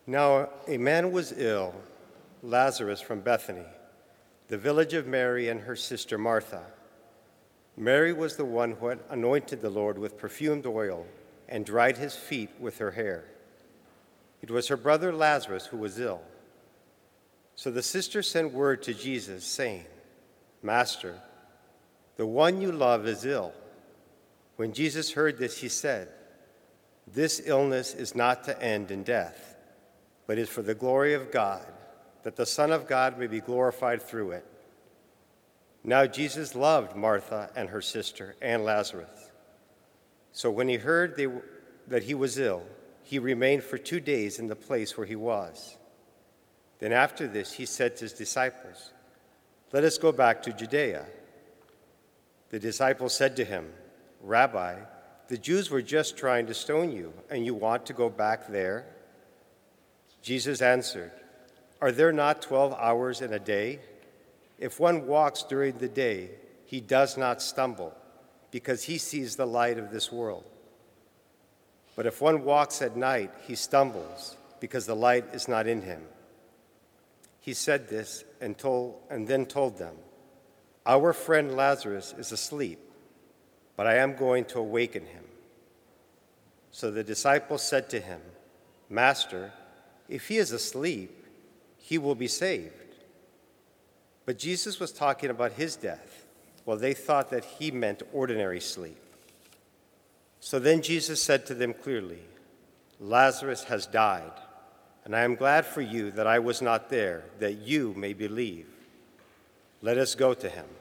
Now a man was ill, Lazarus from Bethany, the village of Mary and her sister Martha. Mary was the one who had anointed the Lord with perfumed oil and dried his feet with her hair. It was her brother Lazarus who was ill. So the sister sent word to Jesus, saying, "Master, the one you love is ill." When Jesus heard this, he said, "This illness is not to end in death, but is for the glory of God, that the Son of God may be glorified through it." Now Jesus loved Martha and her sister and Lazarus. So when he heard that he was ill, he remained for 2 days in the place where he was. Then after this he said to his disciples, "Let us go back to Judea." The disciples said to him, "Rabbi, the Jews were just trying to stone you, and you want to go back there?" Jesus answered, "Are there not 12 hours in a day? If one walks during the day, he does not stumble, because he sees the light of this world. But if one walks at night, he stumbles, because the light is not in him." He said this and then told them, "Our friend Lazarus is asleep, but I am going to awaken him." So the disciples said to him, "Master, if he is asleep, he will be saved." But Jesus was talking about his death, while they thought that he meant ordinary sleep. So then Jesus said to them clearly, "Lazarus has died, and I am glad for you that I was not there, that you may believe. Let us go to him."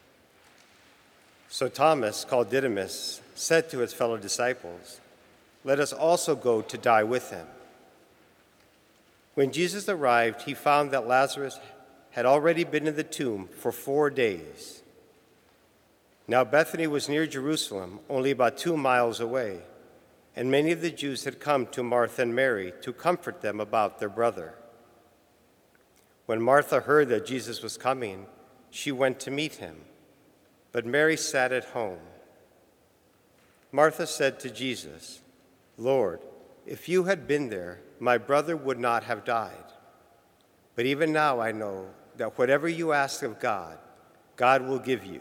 So Thomas, called Didymus, said to his fellow disciples, "Let us also go to die with him." When Jesus arrived, he found that Lazarus had already been in the tomb for 4 days. Now Bethany was near Jerusalem, only about 2 miles away, and many of the Jews had come to Martha and Mary to comfort them about their brother. When Martha heard that Jesus was coming, she went to meet him, but Mary sat at home. Martha said to Jesus, "Lord, if you had been there, my brother would not have died. But even now I know that whatever you ask of God, God will give you."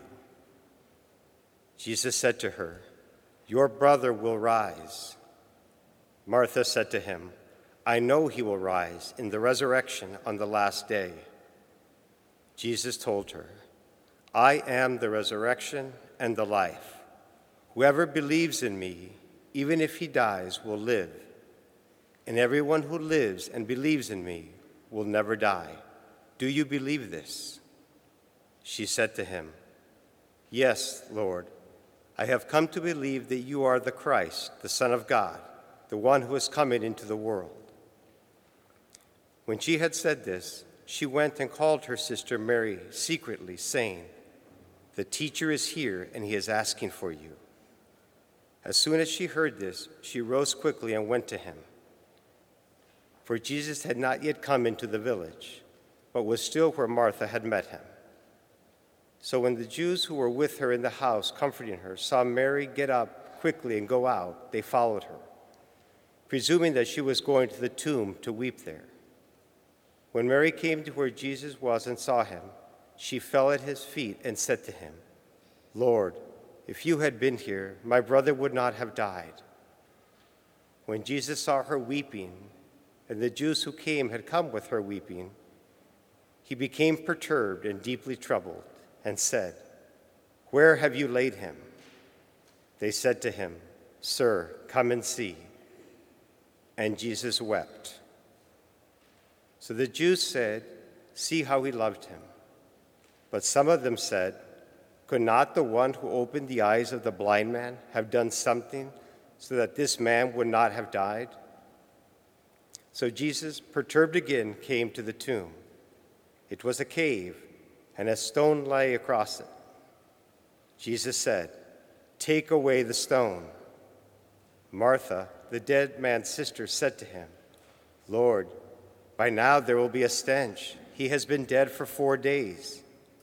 Jesus said to her, "Your brother will rise." Martha said to him, "I know he will rise in the resurrection on the last day." Jesus told her, "I am the resurrection and the life. Whoever believes in me, even if he dies, will live. And everyone who lives and believes in me will never die. Do you believe this?" She said to him, "Yes, Lord. I have come to believe that you are the Christ, the Son of God, the one who is coming into the world." When she had said this, she went and called her sister Mary secretly, saying, "The teacher is here, and he is asking for you." As soon as she heard this, she rose quickly and went to him. For Jesus had not yet come into the village, but was still where Martha had met him. So when the Jews who were with her in the house, comforting her, saw Mary get up quickly and go out, they followed her, presuming that she was going to the tomb to weep there. When Mary came to where Jesus was and saw him, she fell at his feet and said to him, "Lord, if you had been here, my brother would not have died." When Jesus saw her weeping, and the Jews who came had come with her weeping, he became perturbed and deeply troubled, and said, "Where have you laid him?" They said to him, "Sir, come and see." And Jesus wept. So the Jews said, "See how he loved him." But some of them said, "Could not the one who opened the eyes of the blind man have done something so that this man would not have died?" So Jesus, perturbed again, came to the tomb. It was a cave, and a stone lay across it. Jesus said, "Take away the stone." Martha, the dead man's sister, said to him, "Lord, by now there will be a stench. He has been dead for 4 days."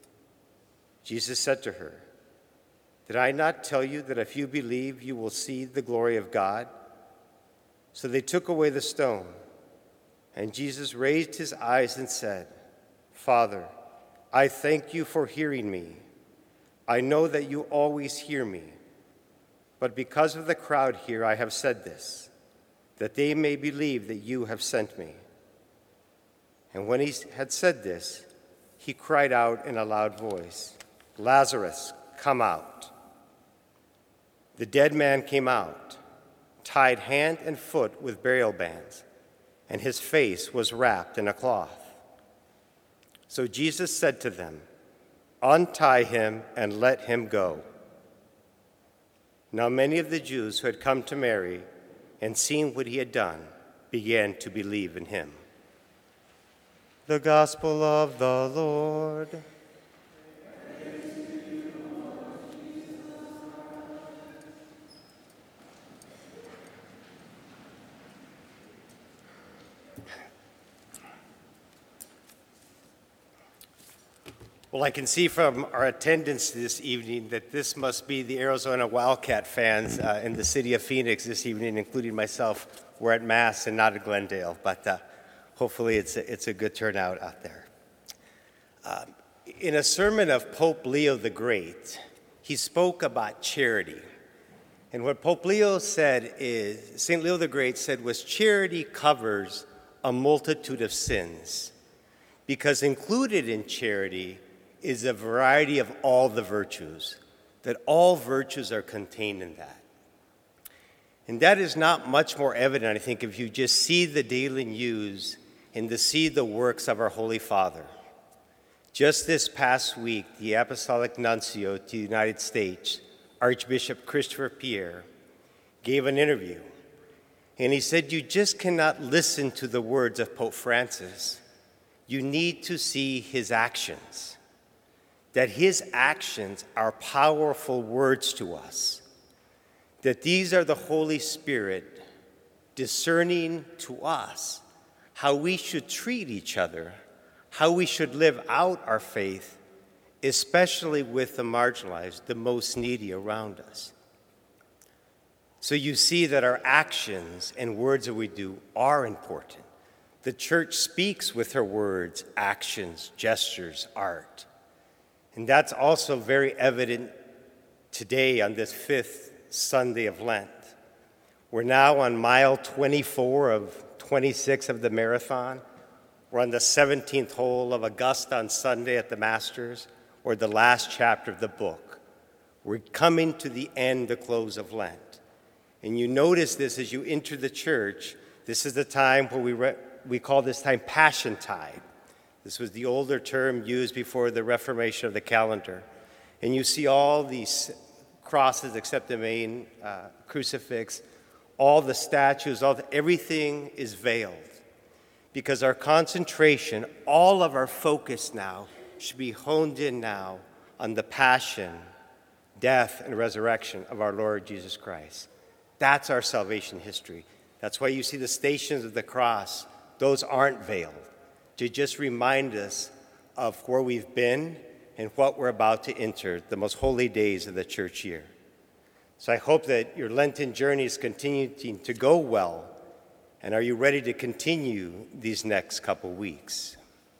Jesus said to her, "Did I not tell you that if you believe, you will see the glory of God?" So they took away the stone. And Jesus raised his eyes and said, Father, I thank you for hearing me. I know that you always hear me, but because of the crowd here I have said this, that they may believe that you have sent me. And when he had said this, he cried out in a loud voice, Lazarus, come out. The dead man came out, tied hand and foot with burial bands, and his face was wrapped in a cloth. So Jesus said to them, Untie him and let him go. Now many of the Jews who had come to Mary and seen what he had done began to believe in him. The Gospel of the Lord. Well, I can see from our attendance this evening that this must be the Arizona Wildcat fans in the city of Phoenix this evening, including myself. We're at Mass and not at Glendale, but hopefully it's a good turnout out there. In a sermon of Pope Leo the Great, he spoke about charity. And what Pope Leo said is, St. Leo the Great said, was charity covers a multitude of sins, because included in charity is a variety of all the virtues, that all virtues are contained in that. And that is not much more evident, I think, if you just see the daily news and to see the works of our Holy Father. Just this past week, the Apostolic Nuncio to the United States, Archbishop Christopher Pierre, gave an interview. And he said, you just cannot listen to the words of Pope Francis. You need to see his actions. That his actions are powerful words to us, that these are the Holy Spirit discerning to us how we should treat each other, how we should live out our faith, especially with the marginalized, the most needy around us. So you see that our actions and words that we do are important. The Church speaks with her words, actions, gestures, art. And that's also very evident today on this fifth Sunday of Lent. We're now on mile 24 of 26 of the marathon. We're on the 17th hole of Augusta on Sunday at the Masters, or the last chapter of the book. We're coming to the end, the close of Lent. And you notice this as you enter the church. This is the time where we call this time Passiontide. This was the older term used before the Reformation of the calendar. And you see all these crosses except the main crucifix, all the statues, everything is veiled. Because our concentration, all of our focus now should be honed in now on the passion, death, and resurrection of our Lord Jesus Christ. That's our salvation history. That's why you see the stations of the cross. Those aren't veiled, to just remind us of where we've been and what we're about to enter, the most holy days of the church year. So I hope that your Lenten journey is continuing to go well, and are you ready to continue these next couple weeks?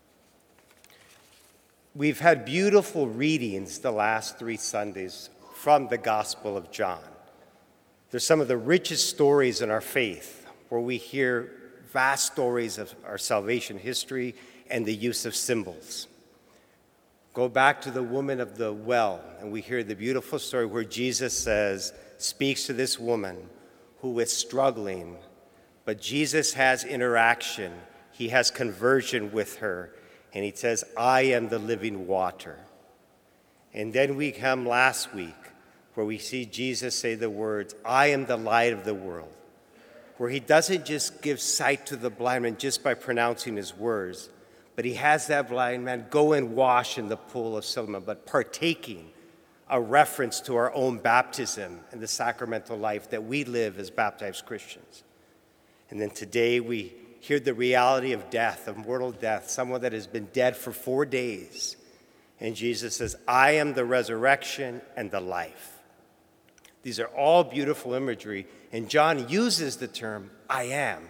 We've had beautiful readings the last 3 Sundays from the Gospel of John. They're some of the richest stories in our faith, where we hear vast stories of our salvation history and the use of symbols. Go back to the woman of the well, and we hear the beautiful story where Jesus speaks to this woman who is struggling, but Jesus has interaction. He has conversion with her, and he says, I am the living water. And then we come last week where we see Jesus say the words, I am the light of the world, where he doesn't just give sight to the blind man just by pronouncing his words, but he has that blind man go and wash in the pool of Siloam, but partaking a reference to our own baptism and the sacramental life that we live as baptized Christians. And then today we hear the reality of death, of mortal death, someone that has been dead for 4 days. And Jesus says, I am the resurrection and the life. These are all beautiful imagery, and John uses the term I am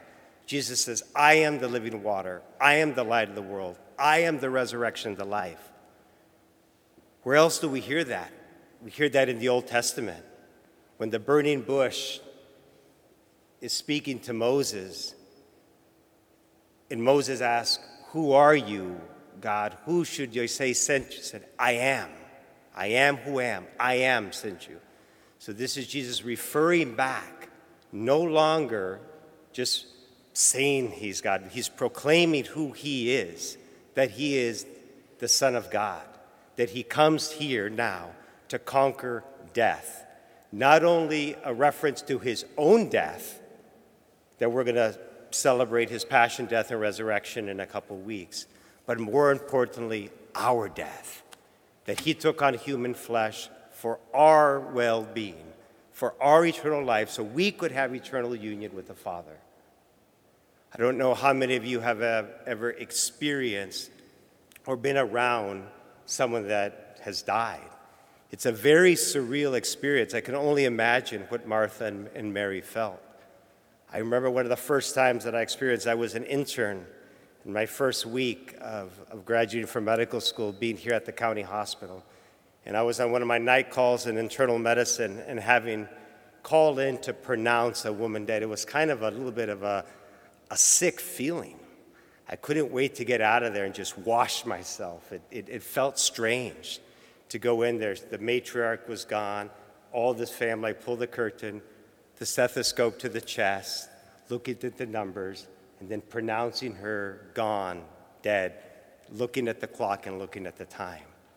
Jesus says, I am the living water. I am the light of the world. I am the resurrection and the life. Where else do we hear that? We hear that in the Old Testament. When the burning bush is speaking to Moses, and Moses asks, who are you, God? Who should you say sent you? He said, I am. I am who am. I am sent you. So this is Jesus referring back, no longer just saying he's God. He's proclaiming who he is, that he is the Son of God, that he comes here now to conquer death. Not only a reference to his own death, that we're going to celebrate his passion, death, and resurrection in a couple weeks, but more importantly, our death, that he took on human flesh for our well-being, for our eternal life, so we could have eternal union with the Father. I don't know how many of you have ever experienced or been around someone that has died. It's a very surreal experience. I can only imagine what Martha and Mary felt. I remember one of the first times that I experienced, I was an intern in my first week of graduating from medical school, being here at the county hospital. And I was on one of my night calls in internal medicine and having called in to pronounce a woman dead. It was kind of a little bit of a sick feeling. I couldn't wait to get out of there and just wash myself. It felt strange to go in there. The matriarch was gone, all this family. I pulled the curtain, the stethoscope to the chest, looking at the numbers, and then pronouncing her gone, dead, looking at the clock and looking at the time.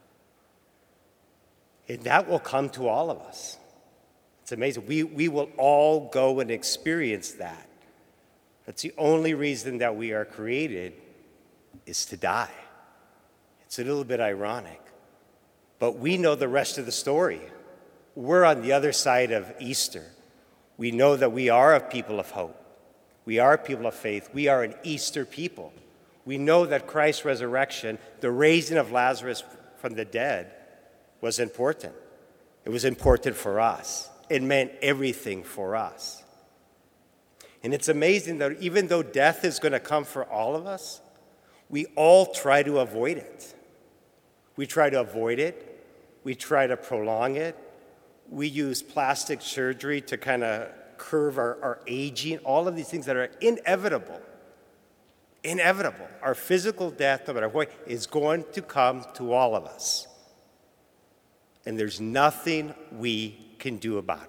And that will come to all of us. It's amazing. We will all go and experience that. That's the only reason that we are created, is to die. It's a little bit ironic. But we know the rest of the story. We're on the other side of Easter. We know that we are a people of hope. We are a people of faith. We are an Easter people. We know that Christ's resurrection, the raising of Lazarus from the dead, was important. It was important for us. It meant everything for us. And it's amazing that even though death is going to come for all of us, we all try to avoid it. We try to avoid it. We try to prolong it. We use plastic surgery to kind of curve our aging, all of these things that are inevitable. Inevitable. Our physical death, no matter what, is going to come to all of us. And there's nothing we can do about it.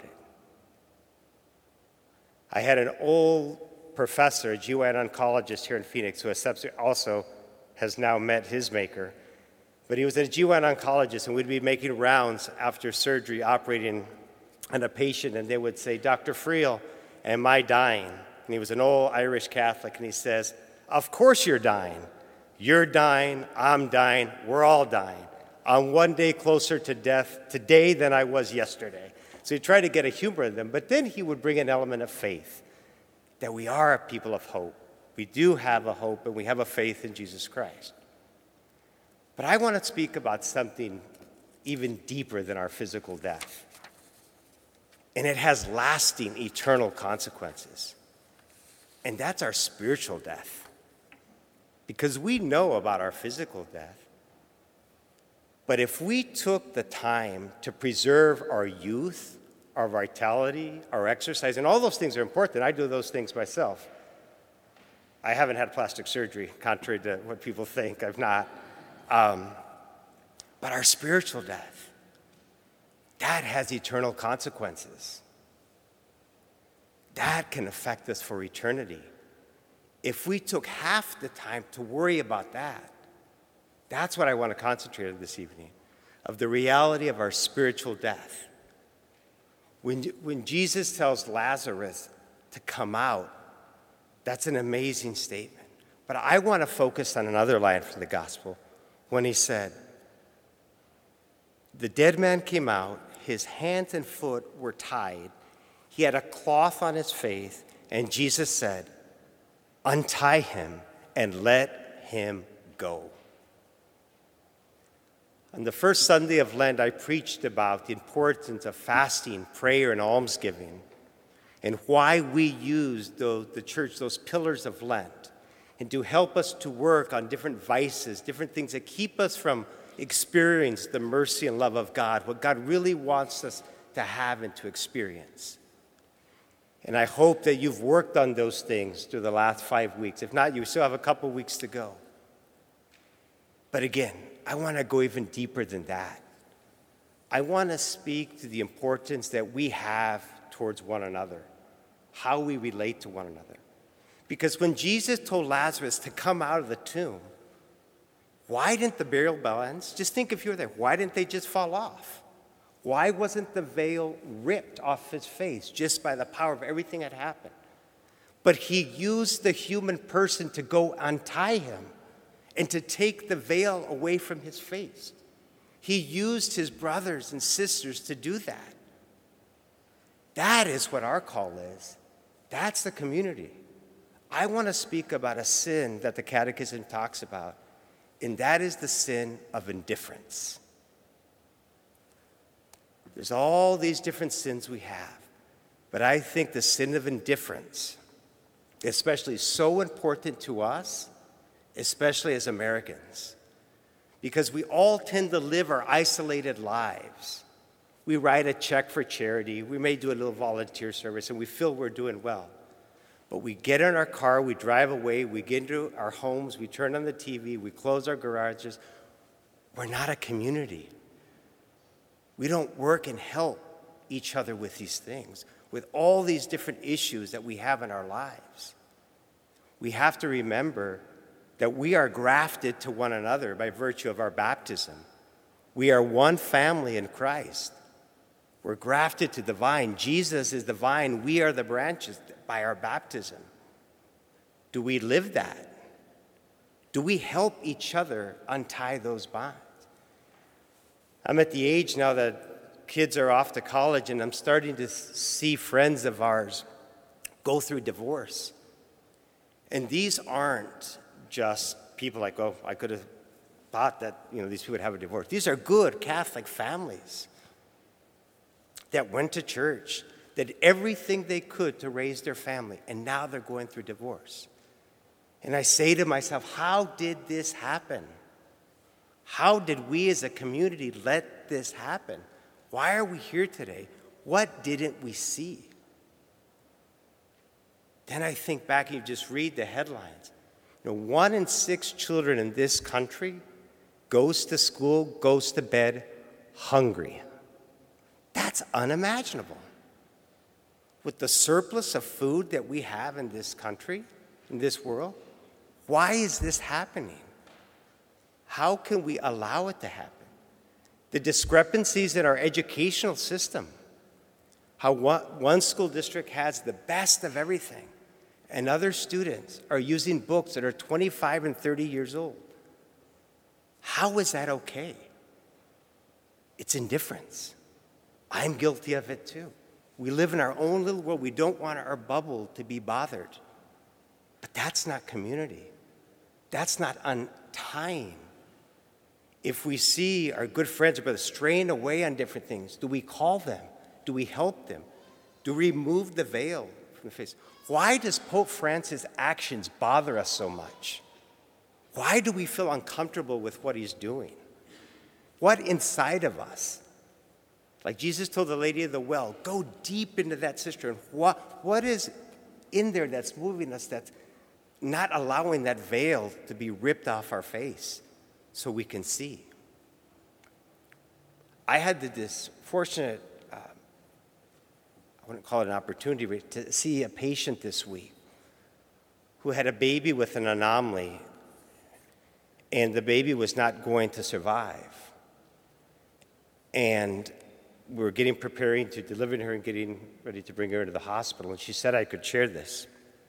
I had an old professor, a GYN oncologist here in Phoenix, who also has now met his maker. But he was a GYN oncologist, and we'd be making rounds after surgery, operating on a patient, and they would say, Dr. Friel, am I dying? And he was an old Irish Catholic, and he says, of course you're dying. You're dying, I'm dying, we're all dying. I'm one day closer to death today than I was yesterday. So he tried to get a humor in them, but then he would bring an element of faith, that we are a people of hope. We do have a hope, and we have a faith in Jesus Christ. But I want to speak about something even deeper than our physical death. And it has lasting, eternal consequences. And that's our spiritual death. Because we know about our physical death. But if we took the time to preserve our youth, our vitality, our exercise, and all those things are important. I do those things myself. I haven't had plastic surgery, contrary to what people think. I've not. But our spiritual death, that has eternal consequences. That can affect us for eternity. If we took half the time to worry about that, that's what I want to concentrate on this evening, of the reality of our spiritual death. When Jesus tells Lazarus to come out, that's an amazing statement. But I want to focus on another line from the gospel when he said, the dead man came out, his hands and foot were tied, he had a cloth on his face, and Jesus said, untie him and let him go. On the first Sunday of Lent, I preached about the importance of fasting, prayer, and almsgiving. and why we use the church, those pillars of Lent, and to help us to work on different vices, different things that keep us from experiencing the mercy and love of God, what God really wants us to have and to experience. And I hope that you've worked on those things through the last 5 weeks. If not, you still have a couple weeks to go. But again, I want to go even deeper than that. I want to speak to the importance that we have towards one another, how we relate to one another. Because when Jesus told Lazarus to come out of the tomb, why didn't the burial bands, just think if you were there, why didn't they just fall off? Why wasn't the veil ripped off his face just by the power of everything that happened? But he used the human person to go untie him and to take the veil away from his face. He used his brothers and sisters to do that. That is what our call is. That's the community. I want to speak about a sin that the Catechism talks about, and that is the sin of indifference. There's all these different sins we have, but I think the sin of indifference, especially so important to us, especially as Americans, because we all tend to live our isolated lives. We write a check for charity, we may do a little volunteer service, and we feel we're doing well. But we get in our car, we drive away, we get into our homes, we turn on the TV, we close our garages. We're not a community. We don't work and help each other with these things, with all these different issues that we have in our lives. We have to remember that we are grafted to one another by virtue of our baptism. We are one family in Christ. We're grafted to the vine. Jesus is the vine. We are the branches by our baptism. Do we live that? Do we help each other untie those bonds? I'm at the age now that kids are off to college, and I'm starting to see friends of ours go through divorce. And these aren't just people like, oh, I could have thought that these people would have a divorce. These are good Catholic families that went to church, did everything they could to raise their family, and now they're going through divorce. And I say to myself, how did this happen? How did we as a community let this happen? Why are we here today? What didn't we see? Then I think back and you just read the headlines. 1 in 6 children in this country goes to school, goes to bed hungry. That's unimaginable. With the surplus of food that we have in this country, in this world, why is this happening? How can we allow it to happen? The discrepancies in our educational system, how one school district has the best of everything, and other students are using books that are 25 and 30 years old. How is that okay? It's indifference. I'm guilty of it too. We live in our own little world. We don't want our bubble to be bothered. But that's not community. That's not untying. If we see our good friends or brothers straying away on different things, do we call them? Do we help them? Do we remove the veil from the face? Why does Pope Francis' actions bother us so much? Why do we feel uncomfortable with what he's doing? What inside of us? Like Jesus told the lady of the well, go deep into that cistern. What is in there that's moving us, that's not allowing that veil to be ripped off our face so we can see? I had this fortunate, I wouldn't call it an opportunity, to see a patient this week who had a baby with an anomaly, and the baby was not going to survive. And we were preparing to deliver her and getting ready to bring her into the hospital, and she said I could share this.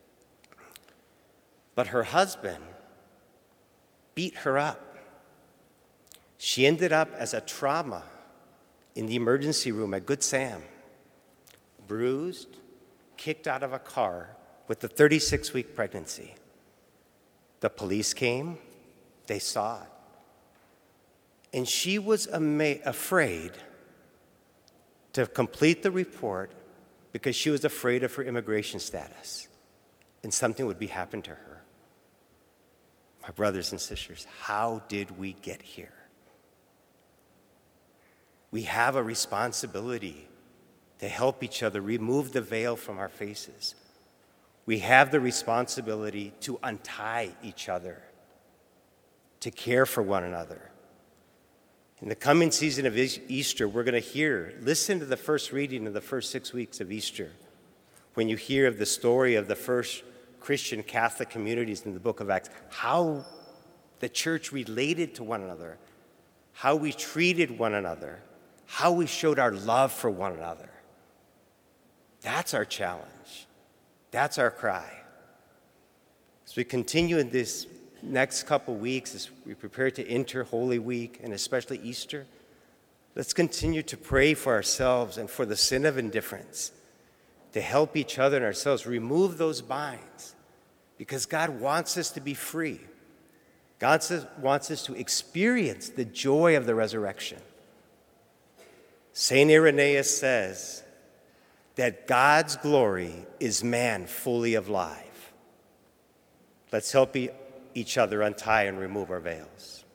But her husband beat her up. She ended up as a trauma in the emergency room at Good Sam, bruised, kicked out of a car with a 36-week pregnancy. The police came, they saw it. And she was afraid to complete the report because she was afraid of her immigration status and something would be happen to her. My brothers and sisters, how did we get here? We have a responsibility to help each other remove the veil from our faces. We have the responsibility to untie each other, to care for one another. In the coming season of Easter, we're going to listen to the first reading of the first 6 weeks of Easter. When you hear of the story of the first Christian Catholic communities in the book of Acts, how the church related to one another, how we treated one another, how we showed our love for one another. That's our challenge. That's our cry. As we continue in this next couple weeks, as we prepare to enter Holy Week and especially Easter, let's continue to pray for ourselves and for the sin of indifference, to help each other and ourselves remove those binds, because God wants us to be free. God wants us to experience the joy of the resurrection. St. Irenaeus says that God's glory is man fully alive. Let's help each other untie and remove our veils.